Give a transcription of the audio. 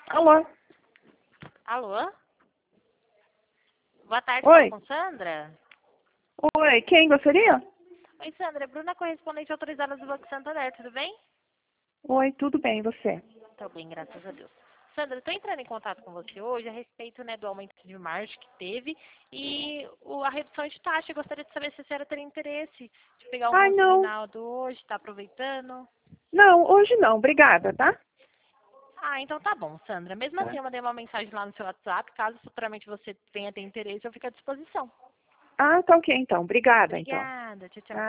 Alô? Alô? Boa tarde, Oi? falo com Sandra. Oi, quem gostaria? Oi, Sandra. Bruna, correspondente autorizada do Banco Santander, tudo bem? Oi, tudo bem, e você? Tô bem, graças a Deus. Sandra, estou entrando em contato com você hoje a respeito, né, do aumento de margem que teve e a redução de taxa. Eu gostaria de saber se a senhora teria interesse de pegar um Ai, não. consignado hoje, está aproveitando. Não, hoje não, obrigada, tá? Ah, então tá bom, Sandra. Mesmo assim, Tá. eu mandei uma mensagem lá no seu WhatsApp. Caso futuramente você venha ter interesse, eu fico à disposição. Ah, tá ok então. Obrigada, então. Obrigada. Tchau, tchau. Tá.